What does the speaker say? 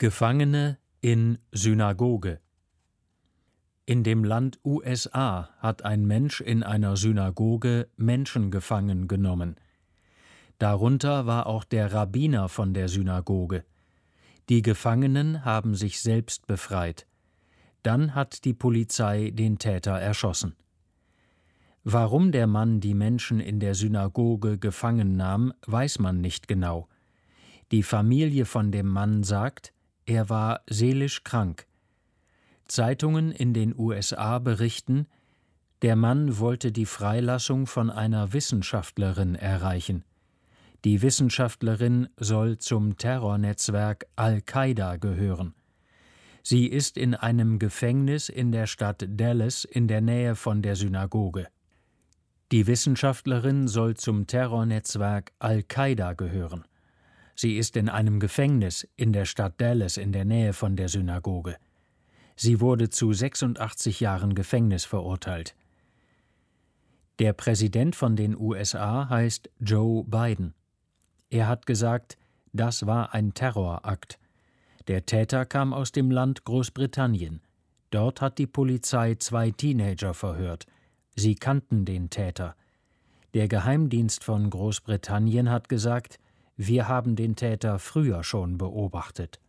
Gefangene in Synagoge. In dem Land USA hat ein Mensch in einer Synagoge Menschen gefangen genommen. Darunter war auch der Rabbiner von der Synagoge. Die Gefangenen haben sich selbst befreit. Dann hat die Polizei den Täter erschossen. Warum der Mann die Menschen in der Synagoge gefangen nahm, weiß man nicht genau. Die Familie von dem Mann sagt, er war seelisch krank. Zeitungen in den USA berichten, der Mann wollte die Freilassung von einer Wissenschaftlerin erreichen. Die Wissenschaftlerin soll zum Terrornetzwerk Al-Qaida gehören. Sie ist in einem Gefängnis in der Stadt Dallas in der Nähe von der Synagoge. Die Wissenschaftlerin soll zum Terrornetzwerk Al-Qaida gehören. Sie ist in einem Gefängnis in der Stadt Dallas in der Nähe von der Synagoge. Sie wurde zu 86 Jahren Gefängnis verurteilt. Der Präsident von den USA heißt Joe Biden. Er hat gesagt, das war ein Terrorakt. Der Täter kam aus dem Land Großbritannien. Dort hat die Polizei 2 Teenager verhört. Sie kannten den Täter. Der Geheimdienst von Großbritannien hat gesagt, wir haben den Täter früher schon beobachtet.